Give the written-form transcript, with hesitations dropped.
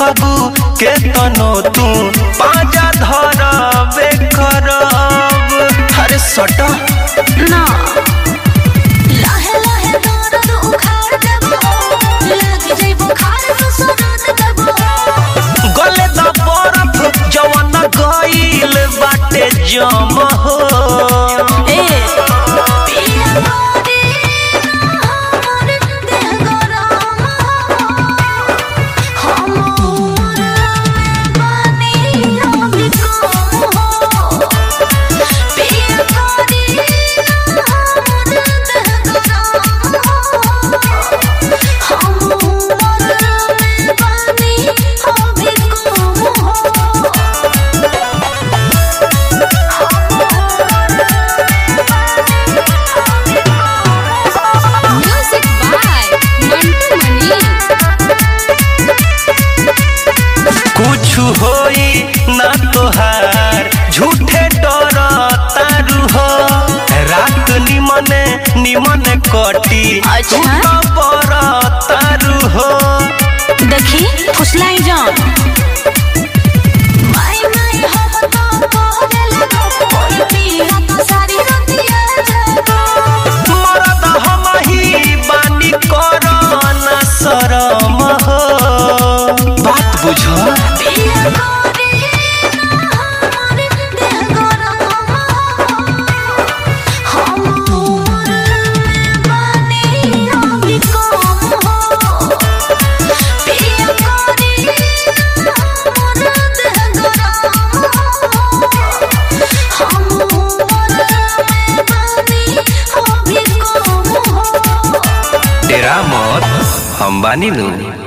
कबू के तनो तू पाजा धरबे करब। अरे सटा ना लाहे लाहे दर्द उखाड़ देबो, लग जाई बुखार तो सुरत देबो। गले दा बरफ जवन गइल बाटे जम हो। ए पिया मोरे हमर देह गरम हम उमर में बानी अभी कम हो। पिया मोरे हमर देह गरम हम उमर में बानी अभी कम हो। Music by Mantu Mani। कुछ होई ना तोहार झूठे डर तारू हो। रात निमने निमने कटी अच्छा। पर तारू हो। देखी फुसलाई जान माई माई हम तो कोरे लगो, कोई पीला तो सारी रतिया जागो। मरद हम ही बानी करना शरम हो। बात बुझो पिया मोरे हमर देह गरम हम उमर में बानी अभी कम हो। पिया मोरे हमर देह गरम हम उमर में बानी अभी कम हो। तेरा मौत हम बानी लू।